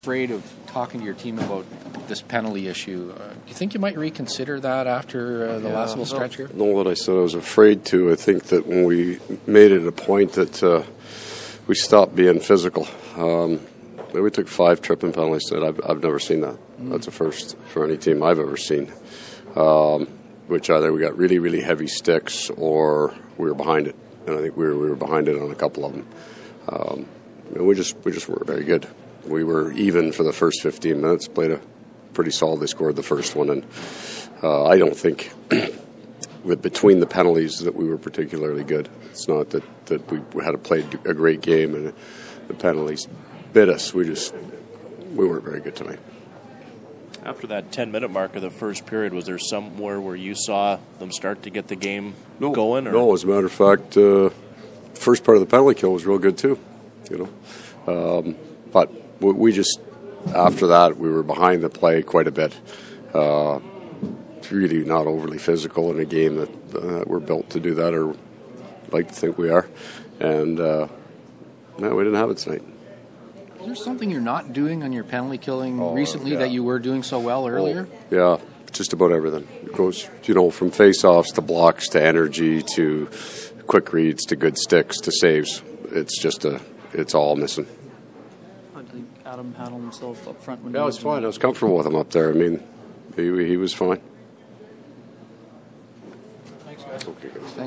Afraid of talking to your team about this penalty issue. Do you think you might reconsider that after the last little stretch here? No, what I said I was afraid to. I think that when we made it a point that we stopped being physical. We took 5 tripping penalties tonight. I've never seen that. That's a first for any team I've ever seen. Which either we got really, really heavy sticks or we were behind it. And I think we were behind it on a couple of them. And we just weren't very good. We were even for the first 15 minutes, played a pretty solidly scored the first one. And I don't think between the penalties that we were particularly good. It's not that we had played a great game and the penalties bit us. We weren't very good tonight. After that 10-minute mark of the first period, was there somewhere where you saw them start to get the game going? Or? No, as a matter of fact, first part of the penalty kill was real good too. But we just, after that, we were behind the play quite a bit. It's really not overly physical in a game that we're built to do that, or like to think we are. And no, we didn't have it tonight. Is there something you're not doing on your penalty killing recently that you were doing so well earlier? Yeah, just about everything. It goes, from face-offs to blocks to energy to quick reads to good sticks to saves. It's all missing. I think Adam handled himself up front. It was fine. I was comfortable with him up there. I mean, he was fine.